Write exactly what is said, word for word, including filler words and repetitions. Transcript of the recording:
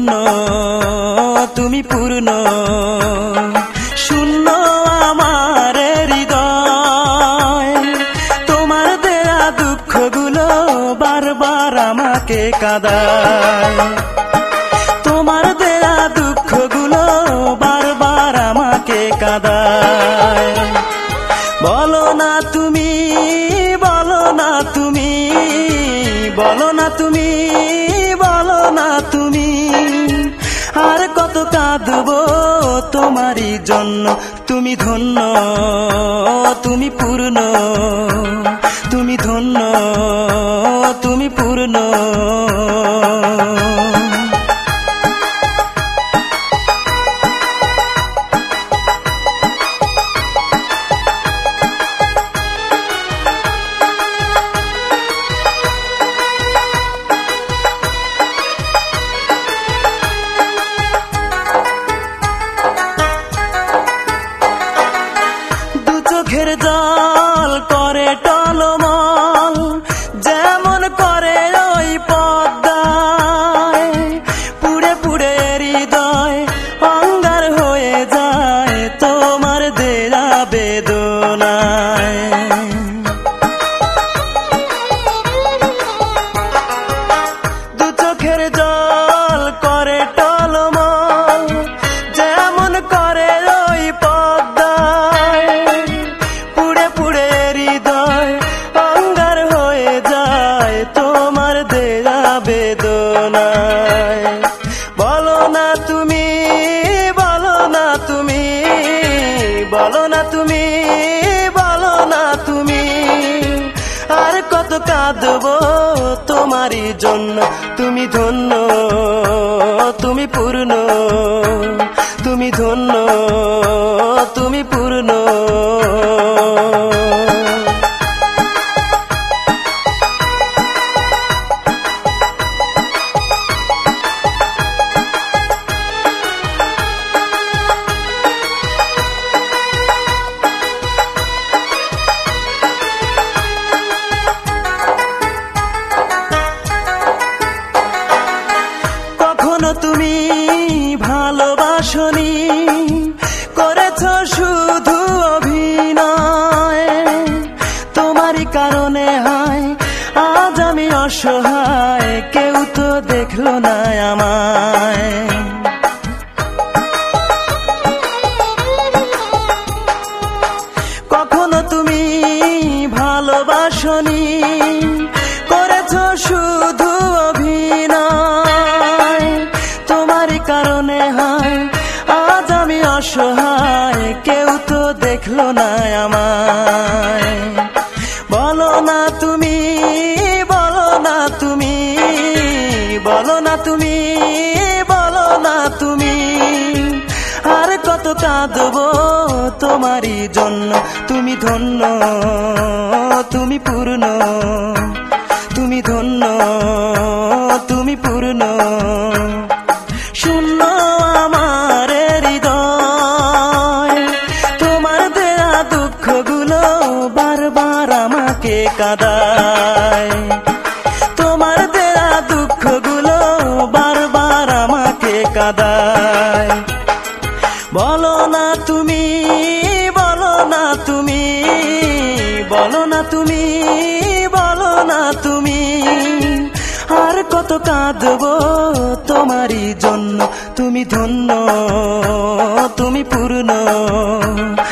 ধন্য, তুমি পূর্ণ। শূন্য আমার হৃদয়, তোমার দেয়া দুঃখগুলো বারবার আমাকে কাঁদায়। তোমার দেয়া দুঃখগুলো বারবার আমাকে কাঁদায়। বলো না তুমি, বলো না তুমি, বলো না তুমি, বলো না তুমি, আর কত কাঁদবো তোমারই জন্য। তুমি ধন্য, তুমি পূর্ণ, তুমি ধন্য, তুমি পূর্ণ। চোখের জল করে টলমল, যেমন করে ওই পদ্মায়। পুড়ে পুড়ে হৃদয় অঙ্গার হয়ে যায় তোমার দেয়া বেদনায়। দু চোখের জল করে টলমল, যেমন করে ওই পদ্মায়। পুড়ে পুড়ে হৃদয় অঙ্গার হয়ে যায় তোমার দেয়া বেদনায়। বলো না তুমি, বলো না তুমি, বলো না তুমি, বলো না তুমি, আর কত কাঁদবো তোমারই জন্য। তুমি ধন্য, তুমি পূর্ণ, তুমি ধন্য, তুমি পূর্ণ। কখনো তুমি ভালোবাসনি, করেছ শুধু অভিনয়। তোমারই কারণে হয় আজ আমি অসহায়, কেউ তো দেখলো না আমায়। কখনো তুমি ভালোবাসনি, করেছ শুধু অভিনয়। তোমারই কারণে হয় আজ আমি অসহায়, কেউ তো দেখলো না আমায়। বলো না তুমি, বলো না তুমি, বলো না তুমি, বলো না তুমি, আর কত কাঁদবো তোমারই জন্য। তুমি ধন্য, তুমি পূর্ণ, তুমি ধন্য, তুমি পূর্ণ। শূন্য আমার হৃদয়, তোমার দেয়া দুঃখগুলো বারবার আমাকে কাঁদায়। তোমার দেয়া দুঃখগুলো বারবার আমাকে কাঁদায়। বলো না তুমি, বলো না তুমি, বলো না তুমি, বলো না তুমি, আর কত কাঁদবো তোমারই জন্য। তুমি ধন্য, তুমি পূর্ণ।